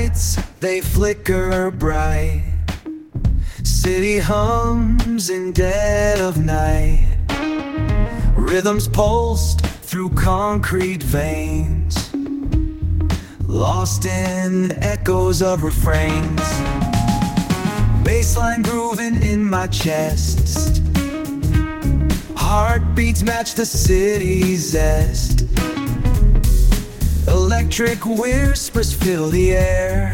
lights, they flicker bright. City hums in dead of night. Rhythms pulsed through concrete veins, lost in echoes of refrains. Bassline grooving in my chest. Heartbeats match the city's zest. Electric whispers fill the air.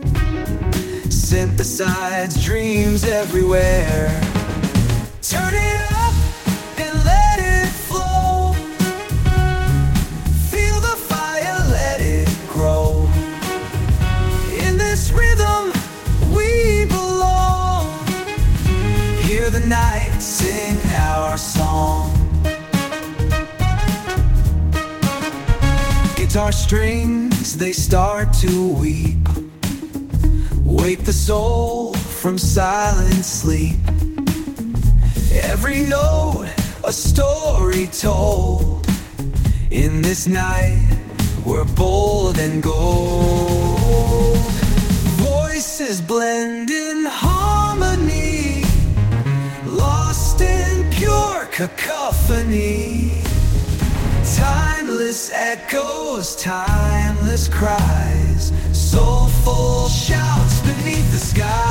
Synthesized dreams everywhere. Turn it up and let it flow. Feel the fire, let it grow. In this rhythm we belong. Hear the night sing our song. Guitar strings, they start to weep. Wake the soul from silent sleep. Every note a story told. In this night we're bold and gold. Voices blend in harmony, lost in pure cacophony. Timeless echoes, timeless cries, soulful shouts beneath the sky.